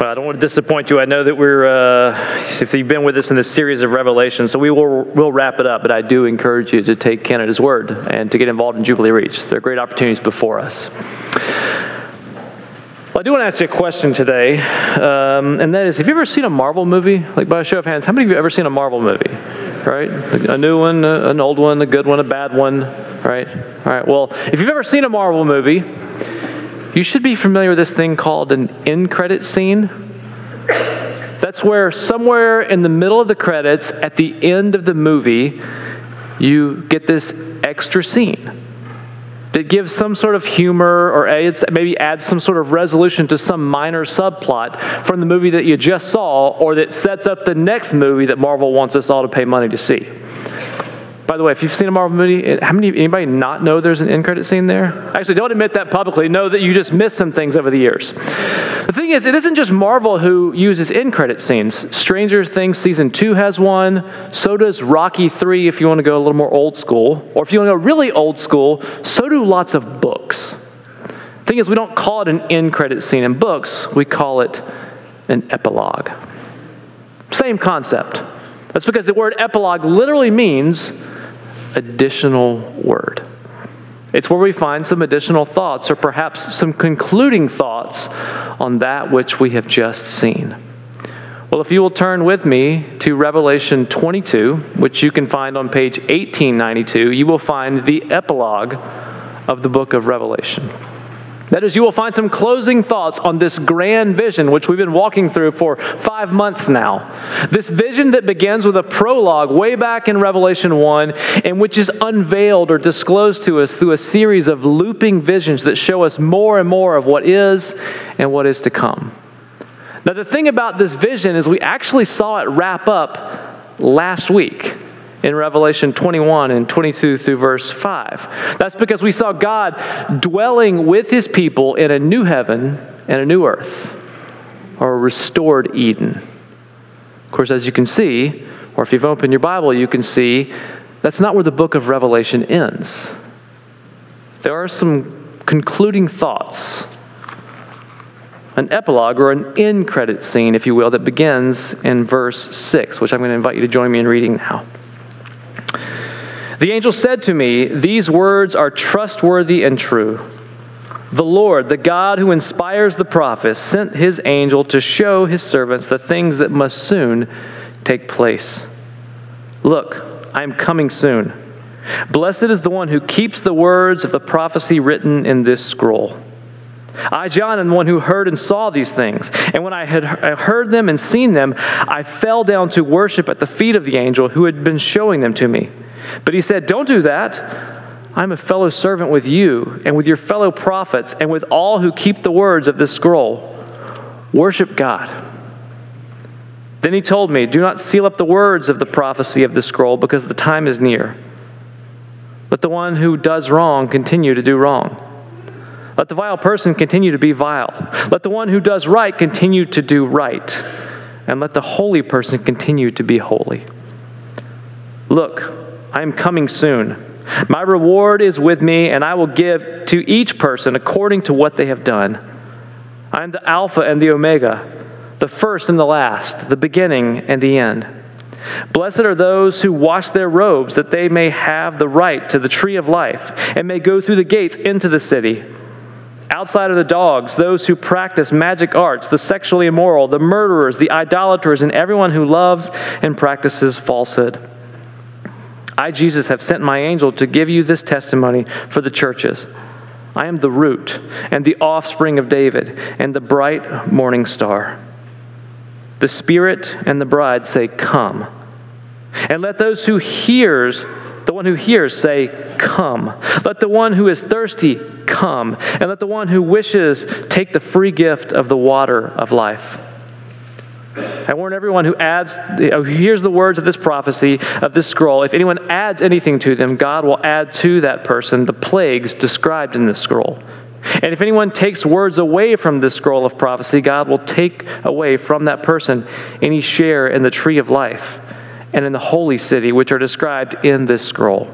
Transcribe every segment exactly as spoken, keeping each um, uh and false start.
Well, I don't want to disappoint you. I know that we're, uh, if you've been with us in this series of Revelation, so we will we'll wrap it up, but I do encourage you to take Ken at his word and to get involved in Jubilee Reach. There are great opportunities before us. Well, I do want to ask you a question today, um, and that is, have you ever seen a Marvel movie? Like, by a show of hands, how many of you have ever seen a Marvel movie? Right? A new one, an old one, a good one, a bad one, right? All right, well, if you've ever seen a Marvel movie, you should be familiar with this thing called an end credit scene. That's where somewhere in the middle of the credits, at the end of the movie, you get this extra scene that gives some sort of humor or adds, maybe adds some sort of resolution to some minor subplot from the movie that you just saw, or that sets up the next movie that Marvel wants us all to pay money to see. By the way, if you've seen a Marvel movie, how many anybody not know there's an end credit scene there? Actually, don't admit that publicly. Know that you just missed some things over the years. The thing is, it isn't just Marvel who uses end credit scenes. Stranger Things Season two has one. So does Rocky three if you want to go a little more old school. Or if you want to go really old school, so do lots of books. The thing is, we don't call it an end credit scene in books. We call it an epilogue. Same concept. That's because the word epilogue literally means additional word. It's where we find some additional thoughts, or perhaps some concluding thoughts on that which we have just seen. Well, if you will turn with me to Revelation twenty-two, which you can find on page eighteen ninety-two, you will find the epilogue of the book of Revelation. That is, you will find some closing thoughts on this grand vision, which we've been walking through for five months now. This vision that begins with a prologue way back in Revelation one, and which is unveiled or disclosed to us through a series of looping visions that show us more and more of what is and what is to come. Now, the thing about this vision is we actually saw it wrap up last week in Revelation twenty-one and twenty-two through verse five. That's because we saw God dwelling with His people in a new heaven and a new earth, or a restored Eden. Of course, as you can see, or if you've opened your Bible, you can see that's not where the book of Revelation ends. There are some concluding thoughts, an epilogue or an end credit scene, if you will, that begins in verse six, which I'm going to invite you to join me in reading now. The angel said to me, "These words are trustworthy and true. The Lord, the God who inspires the prophets, sent His angel to show His servants the things that must soon take place. Look, I am coming soon. Blessed is the one who keeps the words of the prophecy written in this scroll. I, John, am the one who heard and saw these things. And when I had heard them and seen them, I fell down to worship at the feet of the angel who had been showing them to me. But he said, 'Don't do that. I'm a fellow servant with you and with your fellow prophets and with all who keep the words of this scroll. Worship God.' Then he told me, 'Do not seal up the words of the prophecy of this scroll, because the time is near. Let the one who does wrong continue to do wrong. Let the vile person continue to be vile. Let the one who does right continue to do right. And let the holy person continue to be holy. Look, I am coming soon. My reward is with me, and I will give to each person according to what they have done. I am the Alpha and the Omega, the first and the last, the beginning and the end. Blessed are those who wash their robes, that they may have the right to the tree of life, and may go through the gates into the city. Outside are the dogs, those who practice magic arts, the sexually immoral, the murderers, the idolaters, and everyone who loves and practices falsehood. I, Jesus, have sent my angel to give you this testimony for the churches. I am the root and the offspring of David and the bright morning star. The Spirit and the bride say, 'Come.' And let those who hears, the one who hears say, 'Come.' Let the one who is thirsty come, and let the one who wishes take the free gift of the water of life. I warn everyone who adds, who hears the words of this prophecy, of this scroll, if anyone adds anything to them, God will add to that person the plagues described in this scroll. And if anyone takes words away from this scroll of prophecy, God will take away from that person any share in the tree of life and in the holy city, which are described in this scroll.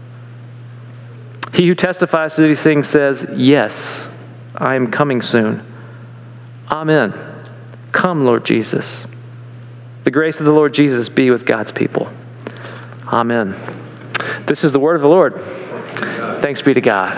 He who testifies to these things says, 'Yes, I am coming soon.' Amen. Come Come, Lord Jesus. The grace of the Lord Jesus be with God's people. Amen. This is the word of the Lord. Thanks be to God.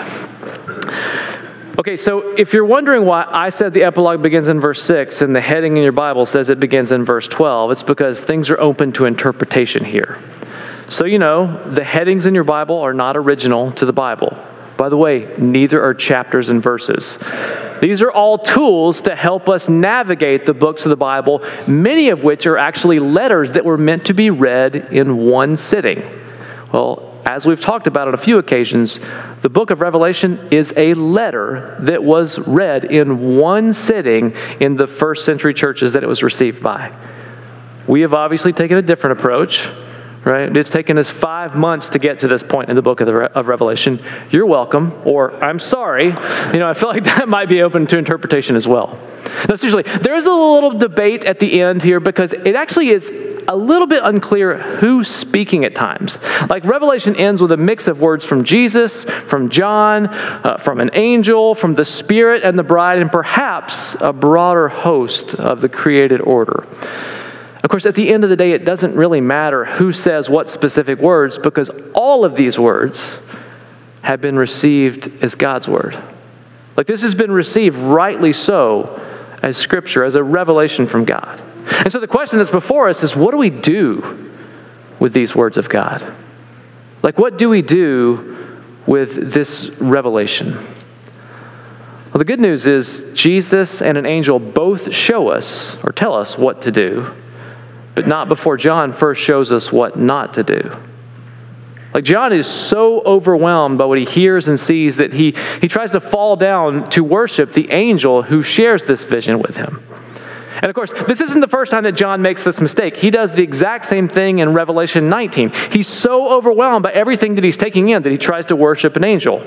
Okay, so if you're wondering why I said the epilogue begins in verse six and the heading in your Bible says it begins in verse twelve, it's because things are open to interpretation here. So you know, the headings in your Bible are not original to the Bible. By the way, neither are chapters and verses. These are all tools to help us navigate the books of the Bible, many of which are actually letters that were meant to be read in one sitting. Well, as we've talked about on a few occasions, the book of Revelation is a letter that was read in one sitting in the first century churches that it was received by. We have obviously taken a different approach, right? It's taken us five months to get to this point in the book of, the Re- of Revelation. You're welcome, or I'm sorry. You know, I feel like that might be open to interpretation as well. Now, seriously, there is a little debate at the end here because it actually is a little bit unclear who's speaking at times. Like Revelation ends with a mix of words from Jesus, from John, uh, from an angel, from the Spirit and the bride, and perhaps a broader host of the created order. Of course, at the end of the day, it doesn't really matter who says what specific words because all of these words have been received as God's word. Like this has been received rightly so as Scripture, as a revelation from God. And so the question that's before us is, what do we do with these words of God? Like, what do we do with this revelation? Well, the good news is Jesus and an angel both show us or tell us what to do, but not before John first shows us what not to do. Like John is so overwhelmed by what he hears and sees that he, he tries to fall down to worship the angel who shares this vision with him. And of course, this isn't the first time that John makes this mistake. He does the exact same thing in Revelation nineteen. He's so overwhelmed by everything that he's taking in that he tries to worship an angel.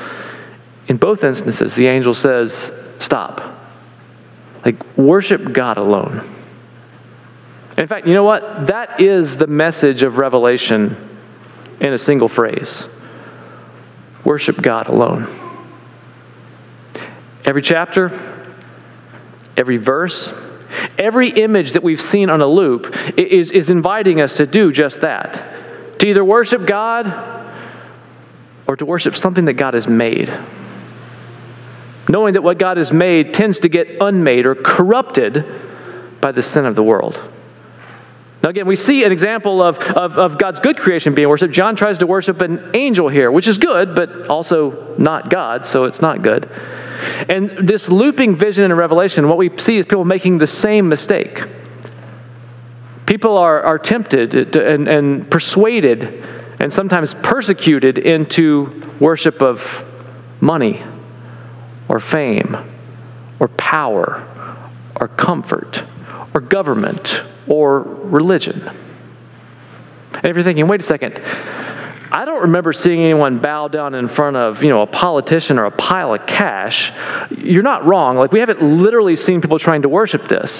In both instances, the angel says, stop. Like, worship God alone. In fact, you know what? That is the message of Revelation in a single phrase. Worship God alone. Every chapter, every verse, every image that we've seen on a loop is, is inviting us to do just that. To either worship God or to worship something that God has made. Knowing that what God has made tends to get unmade or corrupted by the sin of the world. Now again, we see an example of, of, of God's good creation being worshipped. John tries to worship an angel here, which is good, but also not God, so it's not good. And this looping vision in Revelation, what we see is people making the same mistake. People are, are tempted to, and, and persuaded and sometimes persecuted into worship of money or fame or power or comfort or government or religion. And if you're thinking, wait a second, I don't remember seeing anyone bow down in front of, you know, a politician or a pile of cash. You're not wrong. Like, we haven't literally seen people trying to worship this.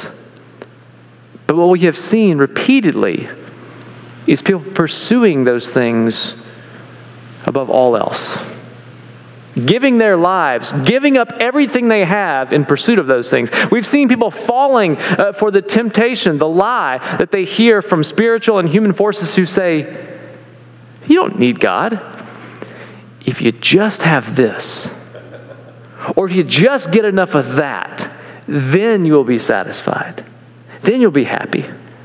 But what we have seen repeatedly is people pursuing those things above all else. Giving their lives, giving up everything they have in pursuit of those things. We've seen people falling uh, for the temptation, the lie that they hear from spiritual and human forces who say, you don't need God. If you just have this, or if you just get enough of that, then you'll be satisfied. Then you'll be happy.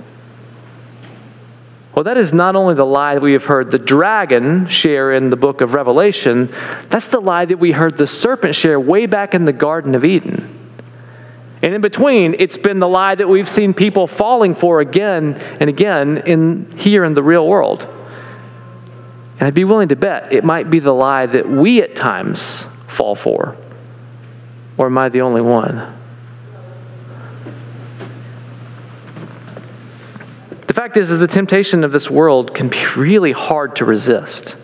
Well, that is not only the lie that we have heard the dragon share in the book of Revelation, that's the lie that we heard the serpent share way back in the Garden of Eden. And in between, it's been the lie that we've seen people falling for again and again in here in the real world. And I'd be willing to bet it might be the lie that we at times fall for. Or am I the only one? The fact is, is the temptation of this world can be really hard to resist.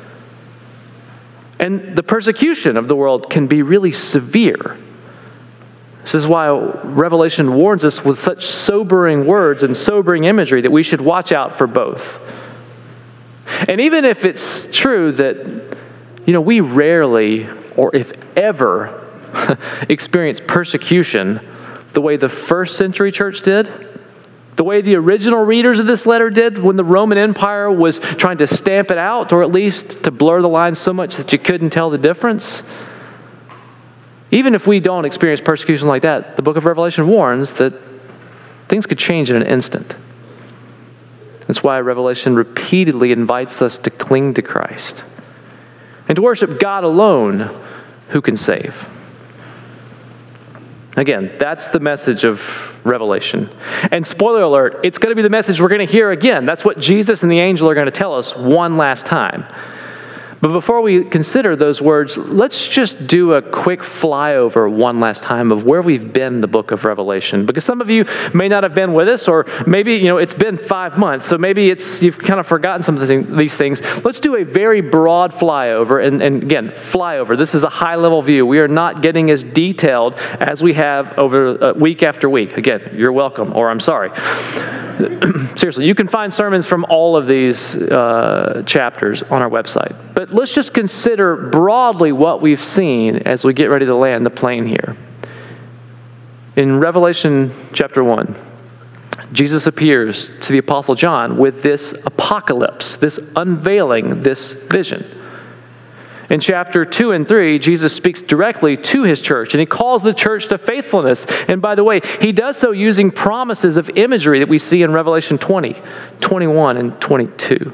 And the persecution of the world can be really severe. This is why Revelation warns us with such sobering words and sobering imagery that we should watch out for both. And even if it's true that, you know, we rarely, or if ever, experience persecution the way the first century church did, the way the original readers of this letter did when the Roman Empire was trying to stamp it out, or at least to blur the lines so much that you couldn't tell the difference. Even if we don't experience persecution like that, the book of Revelation warns that things could change in an instant. That's why Revelation repeatedly invites us to cling to Christ and to worship God alone who can save. Again, that's the message of Revelation. And spoiler alert, it's going to be the message we're going to hear again. That's what Jesus and the angel are going to tell us one last time. But before we consider those words, let's just do a quick flyover one last time of where we've been in the book of Revelation. Because some of you may not have been with us, or maybe, you know, it's been five months, so maybe it's you've kind of forgotten some of these things. Let's do a very broad flyover. And, and again, flyover. This is a high-level view. We are not getting as detailed as we have over uh, week after week. Again, you're welcome, or I'm sorry. Seriously, you can find sermons from all of these uh, chapters on our website. But let's just consider broadly what we've seen as we get ready to land the plane here. In Revelation chapter one, Jesus appears to the Apostle John with this apocalypse, this unveiling, this vision. In chapter two and three, Jesus speaks directly to his church, and he calls the church to faithfulness. And by the way, he does so using promises of imagery that we see in Revelation twenty, twenty-one, and twenty-two.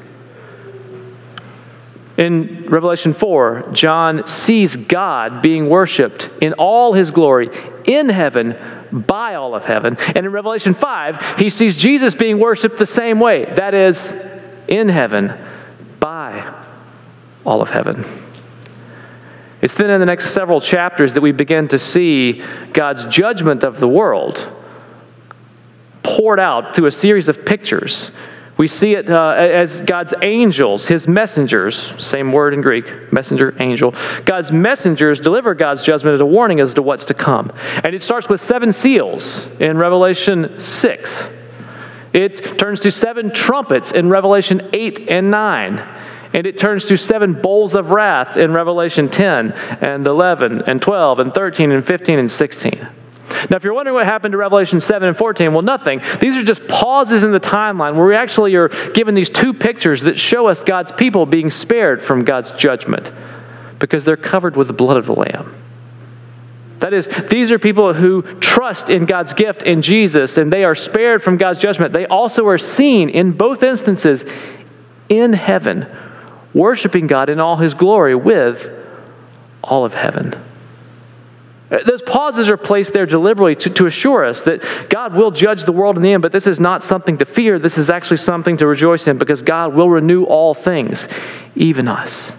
In Revelation four, John sees God being worshipped in all his glory in heaven by all of heaven. And in Revelation five, he sees Jesus being worshipped the same way. That is, in heaven by all of heaven. It's then in the next several chapters that we begin to see God's judgment of the world poured out through a series of pictures. We see it uh, as God's angels, his messengers, same word in Greek, messenger, angel. God's messengers deliver God's judgment as a warning as to what's to come. And it starts with seven seals in Revelation six. It turns to seven trumpets in Revelation eight and nine. And it turns to seven bowls of wrath in Revelation ten and eleven and twelve and thirteen and fifteen and sixteen. Now, if you're wondering what happened to Revelation seven and fourteen, well, nothing. These are just pauses in the timeline where we actually are given these two pictures that show us God's people being spared from God's judgment because they're covered with the blood of the Lamb. That is, these are people who trust in God's gift in Jesus, and they are spared from God's judgment. They also are seen in both instances in heaven, worshiping God in all his glory with all of heaven. Those pauses are placed there deliberately to, to assure us that God will judge the world in the end, but this is not something to fear. This is actually something to rejoice in because God will renew all things, even us.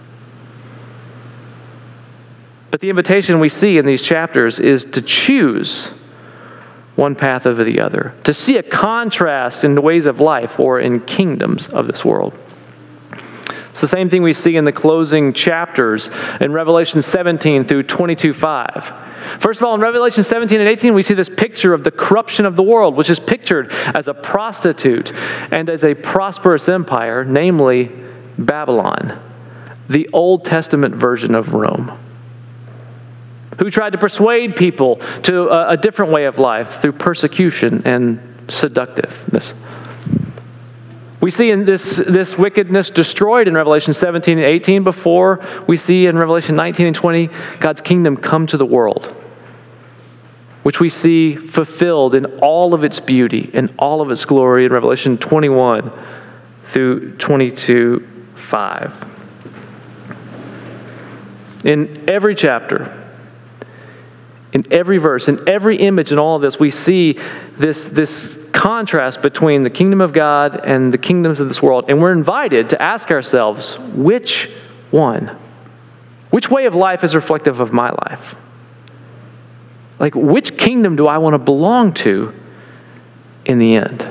But the invitation we see in these chapters is to choose one path over the other, to see a contrast in the ways of life or in kingdoms of this world. It's the same thing we see in the closing chapters in Revelation seventeen through twenty-two five. First of all, in Revelation seventeen and eighteen, we see this picture of the corruption of the world, which is pictured as a prostitute and as a prosperous empire, namely Babylon, the Old Testament version of Rome, who tried to persuade people to a, a different way of life through persecution and seductiveness. We see in this, this wickedness destroyed in Revelation seventeen and eighteen before we see in Revelation nineteen and twenty God's kingdom come to the world, which we see fulfilled in all of its beauty and all of its glory in Revelation twenty-one through twenty-two five. In every chapter, in every verse, in every image in all of this, we see this, this contrast between the kingdom of God and the kingdoms of this world. And we're invited to ask ourselves, which one? Which way of life is reflective of my life? Like, which kingdom do I want to belong to in the end?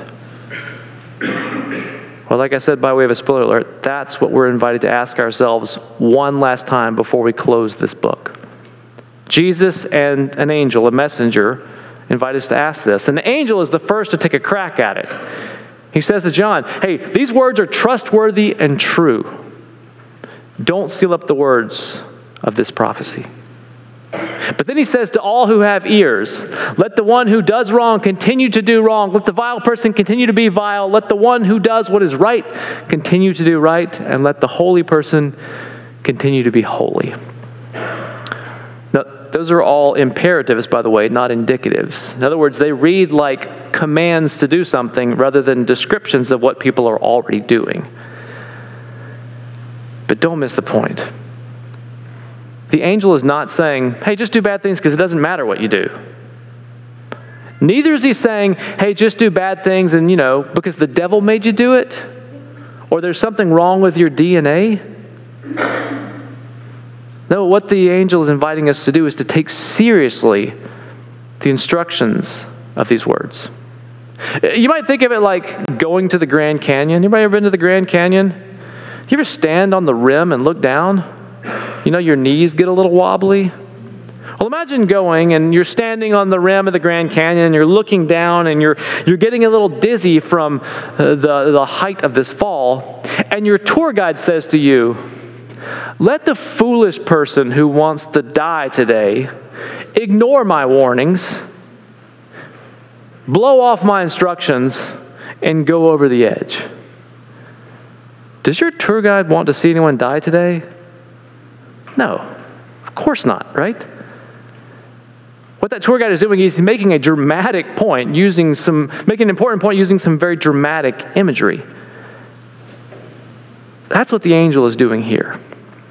Well, like I said, by way of a spoiler alert, that's what we're invited to ask ourselves one last time before we close this book. Jesus and an angel, a messenger, invite us to ask this. And the angel is the first to take a crack at it. He says to John, hey, these words are trustworthy and true. Don't seal up the words of this prophecy. But then he says to all who have ears, let the one who does wrong continue to do wrong. Let the vile person continue to be vile. Let the one who does what is right continue to do right. And let the holy person continue to be holy. Now, those are all imperatives, by the way, not indicatives. In other words, they read like commands to do something rather than descriptions of what people are already doing. But don't miss the point. The angel is not saying, hey, just do bad things because it doesn't matter what you do. Neither is he saying, hey, just do bad things and, you know, because the devil made you do it, or there's something wrong with your D N A. No, what the angel is inviting us to do is to take seriously the instructions of these words. You might think of it like going to the Grand Canyon. Anybody ever been to the Grand Canyon? You ever stand on the rim and look down? You know, your knees get a little wobbly. Well, imagine going and you're standing on the rim of the Grand Canyon and you're looking down and you're you're getting a little dizzy from uh, the, the height of this fall. And your tour guide says to you, let the foolish person who wants to die today ignore my warnings, blow off my instructions, and go over the edge. Does your tour guide want to see anyone die today? No, of course not, right? What that tour guide is doing is he's making a dramatic point, using some, making an important point using some very dramatic imagery. That's what the angel is doing here.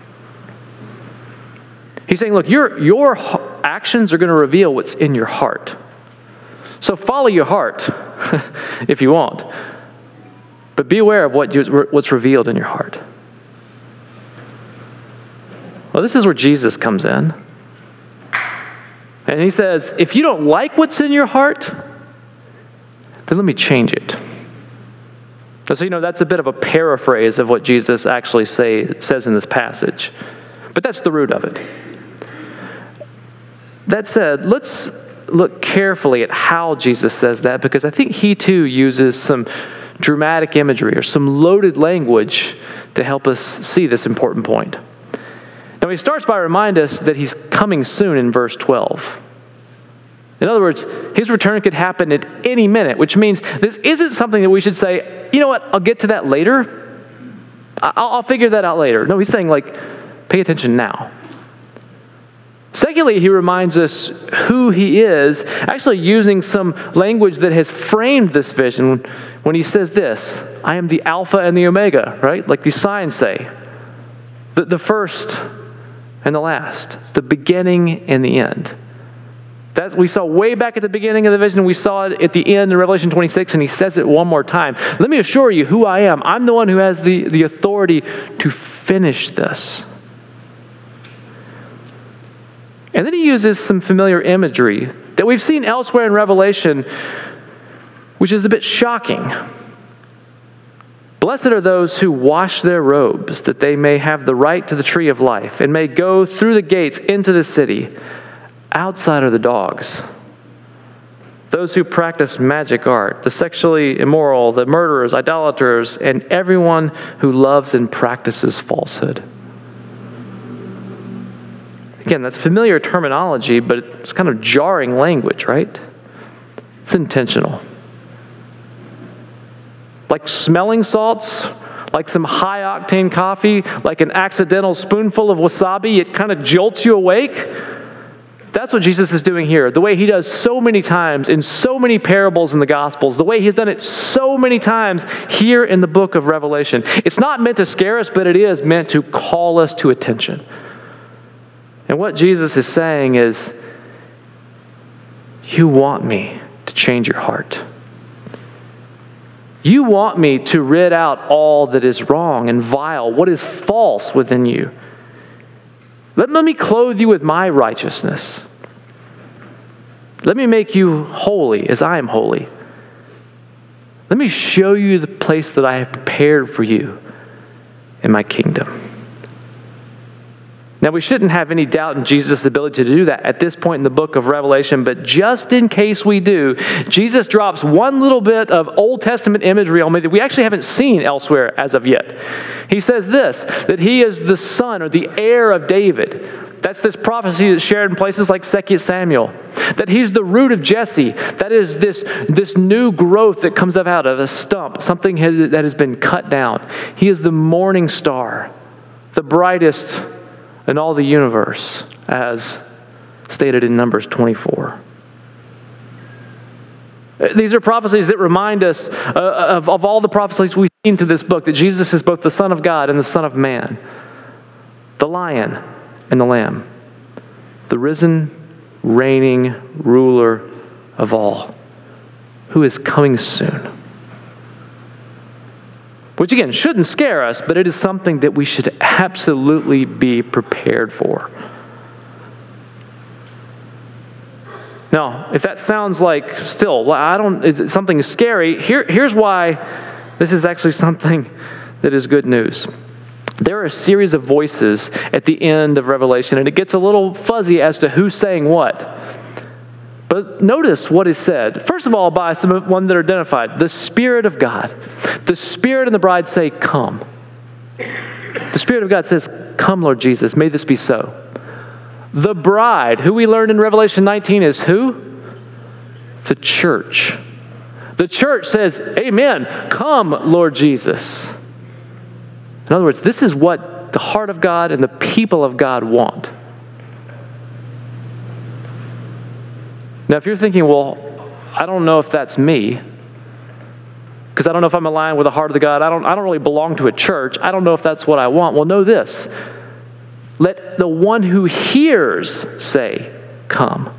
He's saying, look, your, your actions are going to reveal what's in your heart. So follow your heart if you want. But be aware of what you, what's revealed in your heart. Well, this is where Jesus comes in. And he says, if you don't like what's in your heart, then let me change it. So, you know, that's a bit of a paraphrase of what Jesus actually say, says in this passage. But that's the root of it. That said, let's look carefully at how Jesus says that, because I think he too uses some dramatic imagery or some loaded language to help us see this important point. Now, he starts by reminding us that he's coming soon in verse twelve. In other words, his return could happen at any minute, which means this isn't something that we should say, you know what, I'll get to that later. I'll, I'll figure that out later. No, he's saying, like, pay attention now. Secondly, he reminds us who he is, actually using some language that has framed this vision when he says this, I am the Alpha and the Omega, right? Like these signs say. The, the first and the last, the beginning and the end. That we saw way back at the beginning of the vision. We saw it at the end in Revelation twenty-six, and he says it one more time. Let me assure you who I am. I'm the one who has the, the authority to finish this. And then he uses some familiar imagery that we've seen elsewhere in Revelation, which is a bit shocking. Blessed are those who wash their robes, that they may have the right to the tree of life, and may go through the gates into the city. Outside are the dogs, those who practice magic art, the sexually immoral, the murderers, idolaters, and everyone who loves and practices falsehood. Again, that's familiar terminology, but it's kind of jarring language, right? It's intentional. Like smelling salts, like some high-octane coffee, like an accidental spoonful of wasabi, it kind of jolts you awake. That's what Jesus is doing here. The way he does so many times in so many parables in the Gospels, the way he's done it so many times here in the book of Revelation. It's not meant to scare us, but it is meant to call us to attention. And what Jesus is saying is, you want me to change your heart. You want me to rid out all that is wrong and vile, what is false within you. Let, let me clothe you with my righteousness. Let me make you holy as I am holy. Let me show you the place that I have prepared for you in my kingdom. Now, we shouldn't have any doubt in Jesus' ability to do that at this point in the book of Revelation, but just in case we do, Jesus drops one little bit of Old Testament imagery on me that we actually haven't seen elsewhere as of yet. He says this, that he is the son or the heir of David, That's this prophecy that's shared in places like Second Samuel. That he's the root of Jesse. That is this, this new growth that comes up out of a stump, something has, that has been cut down. He is the morning star, the brightest in all the universe, as stated in Numbers twenty-four. These are prophecies that remind us uh, of, of all the prophecies we've seen to this book, that Jesus is both the Son of God and the Son of Man, the Lion and the Lamb, the risen, reigning ruler of all, who is coming soon. Which again, shouldn't scare us, but it is something that we should absolutely be prepared for. Now, if that sounds like still, well, I don't, is it something scary? Here, here's why this is actually something that is good news. There are a series of voices at the end of Revelation, and it gets a little fuzzy as to who's saying what. But notice what is said. First of all, by some one that are identified, the Spirit of God. The Spirit and the bride say, "Come." The Spirit of God says, "Come, Lord Jesus, may this be so." The bride, who we learned in Revelation nineteen, is who? The church. The church says, "Amen, come, Lord Jesus." In other words, this is what the heart of God and the people of God want. Now, if you're thinking, well, I don't know if that's me, because I don't know if I'm aligned with the heart of the God. I don't, I don't really belong to a church. I don't know if that's what I want. Well, know this. Let the one who hears say, "Come."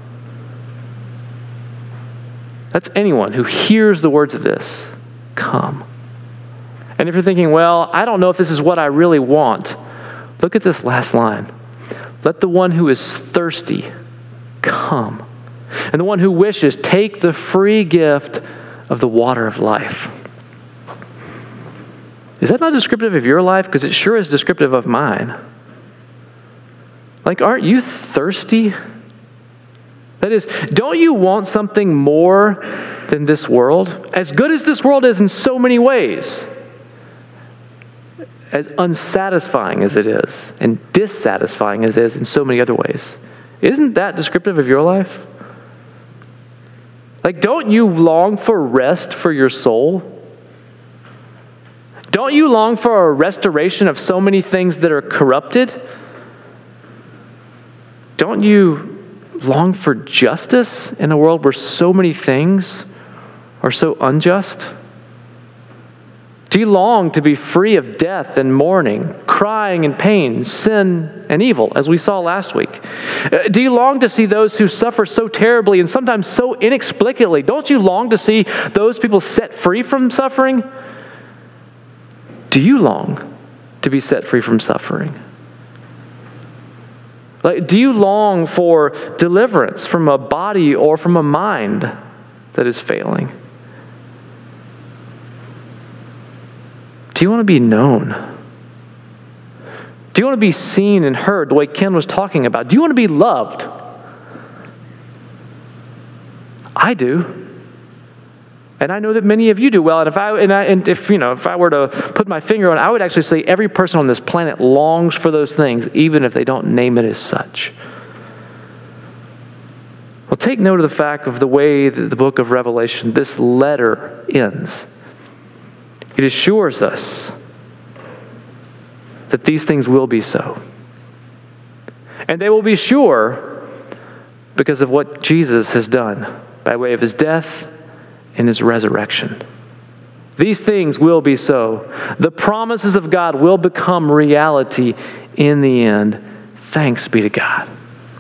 That's anyone who hears the words of this. Come. And if you're thinking, well, I don't know if this is what I really want, look at this last line. Let the one who is thirsty come. And the one who wishes, take the free gift of the water of life. Is that not descriptive of your life? Because it sure is descriptive of mine. Like, aren't you thirsty? That is, don't you want something more than this world? As good as this world is in so many ways, as unsatisfying as it is, and dissatisfying as it is in so many other ways, isn't that descriptive of your life? Like, don't you long for rest for your soul? Don't you long for a restoration of so many things that are corrupted? Don't you long for justice in a world where so many things are so unjust? Do you long to be free of death and mourning, crying and pain, sin and evil, as we saw last week? Do you long to see those who suffer so terribly and sometimes so inexplicably? Don't you long to see those people set free from suffering? Do you long to be set free from suffering? Like, do you long for deliverance from a body or from a mind that is failing? Do you want to be known? Do you want to be seen and heard the way Ken was talking about? Do you want to be loved? I do. And I know that many of you do well. And if I and, I, and if you know, if I were to put my finger on it, I would actually say every person on this planet longs for those things, even if they don't name it as such. Well, take note of the fact of the way that the book of Revelation, this letter ends. It assures us that these things will be so. And they will be sure because of what Jesus has done by way of his death and his resurrection. These things will be so. The promises of God will become reality in the end. Thanks be to God.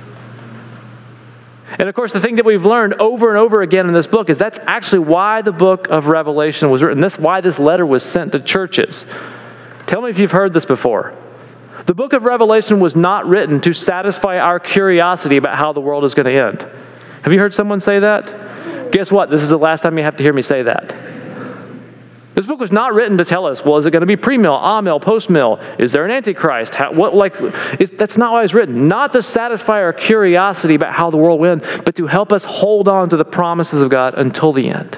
And of course, the thing that we've learned over and over again in this book is that's actually why the book of Revelation was written. That's why this letter was sent to churches. Tell me if you've heard this before. The book of Revelation was not written to satisfy our curiosity about how the world is going to end. Have you heard someone say that? Guess what? This is the last time you have to hear me say that. This book was not written to tell us, well, is it going to be pre-mill, amill, post-mill? Is there an antichrist? How, what, like, it, that's not why it's written. Not to satisfy our curiosity about how the world will end, but to help us hold on to the promises of God until the end.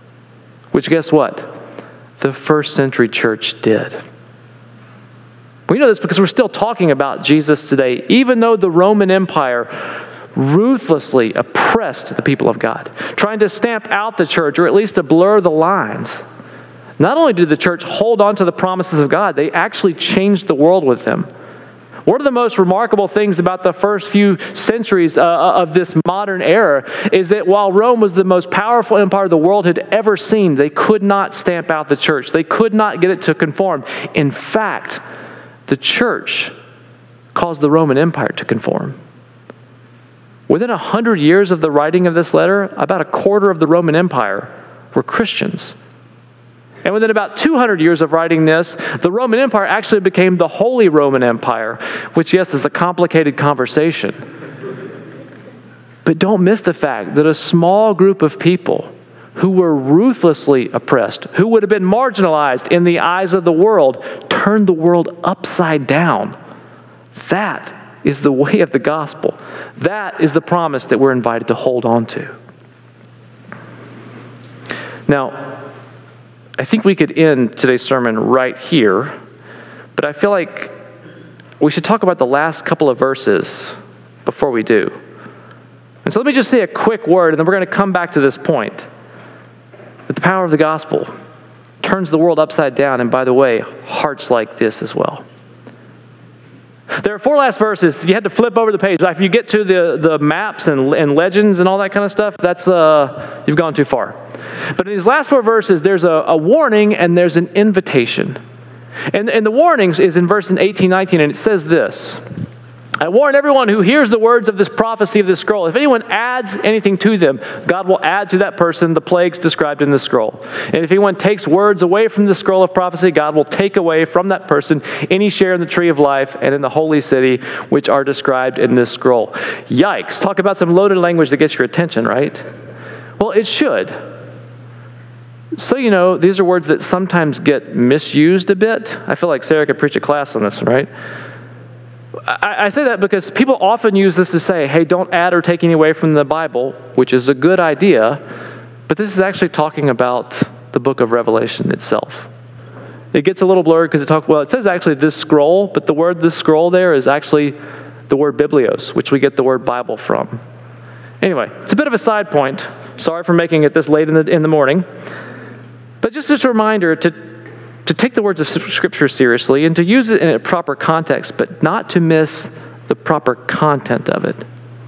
Which, guess what? The first century church did. We know this because we're still talking about Jesus today, even though the Roman Empire ruthlessly oppressed the people of God, trying to stamp out the church, or at least to blur the lines. Not only did the church hold on to the promises of God, they actually changed the world with them. One of the most remarkable things about the first few centuries uh, of this modern era is that while Rome was the most powerful empire the world had ever seen, they could not stamp out the church. They could not get it to conform. In fact, the church caused the Roman Empire to conform. Within a hundred years of the writing of this letter, about a quarter of the Roman Empire were Christians. And within about two hundred years of writing this, the Roman Empire actually became the Holy Roman Empire, which, yes, is a complicated conversation. But don't miss the fact that a small group of people who were ruthlessly oppressed, who would have been marginalized in the eyes of the world, turned the world upside down. That is the way of the gospel. That is the promise that we're invited to hold on to. Now, I think we could end today's sermon right here, but I feel like we should talk about the last couple of verses before we do. And so let me just say a quick word, and then we're going to come back to this point. That the power of the gospel turns the world upside down, and by the way, hearts like this as well. There are four last verses. You had to flip over the page. If you get to the, the maps and, and legends and all that kind of stuff, that's uh, you've gone too far. But in these last four verses, there's a, a warning and there's an invitation. And, and the warnings is in verse eighteen, nineteen, and it says this: I warn everyone who hears the words of this prophecy of this scroll. If anyone adds anything to them, God will add to that person the plagues described in the scroll. And if anyone takes words away from the scroll of prophecy, God will take away from that person any share in the tree of life and in the holy city, which are described in this scroll. Yikes. Talk about some loaded language that gets your attention, right? Well, it should. So, you know, these are words that sometimes get misused a bit. I feel like Sarah could preach a class on this one, right? I, I say that because people often use this to say, hey, don't add or take any away from the Bible, which is a good idea, but this is actually talking about the book of Revelation itself. It gets a little blurred because it talks, well, it says actually this scroll, but the word this scroll there is actually the word biblios, which we get the word Bible from. Anyway, it's a bit of a side point. Sorry for making it this late in the, in the morning. But just as a reminder to, to take the words of Scripture seriously and to use it in a proper context, but not to miss the proper content of it.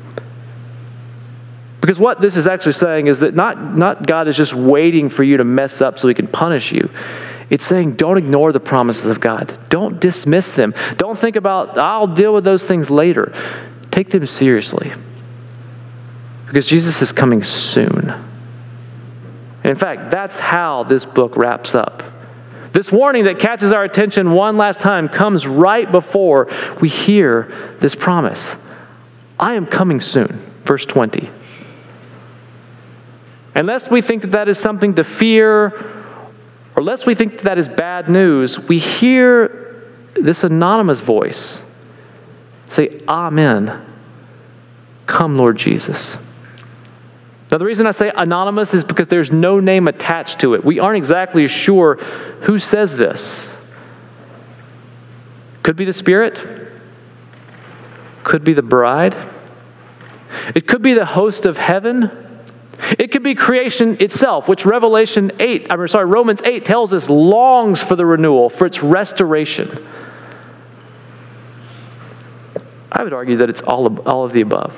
Because what this is actually saying is that not, not God is just waiting for you to mess up so He can punish you. It's saying don't ignore the promises of God. Don't dismiss them. Don't think about, I'll deal with those things later. Take them seriously. Because Jesus is coming soon. In fact, that's how this book wraps up. This warning that catches our attention one last time comes right before we hear this promise. I am coming soon, verse twenty. Unless we think that that is something to fear, or unless we think that, that is bad news, we hear this anonymous voice say, Amen. Come, Lord Jesus. Now, the reason I say anonymous is because there's no name attached to it. We aren't exactly sure who says this. Could be the Spirit. Could be the bride. It could be the host of heaven. It could be creation itself, which Revelation eight, I'm sorry, Romans eight tells us longs for the renewal, for its restoration. I would argue that it's all of, all of the above.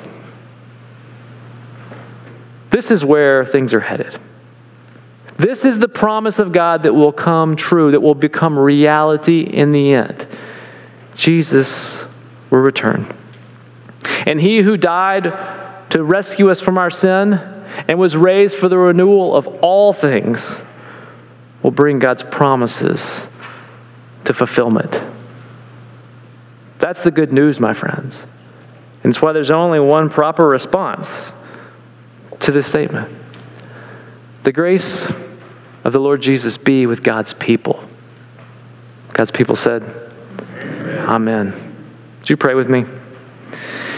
This is where things are headed. This is the promise of God that will come true, that will become reality in the end. Jesus will return. And He who died to rescue us from our sin and was raised for the renewal of all things will bring God's promises to fulfillment. That's the good news, my friends. And it's why there's only one proper response to this statement. The grace of the Lord Jesus be with God's people. God's people said, Amen. Amen. Would you pray with me?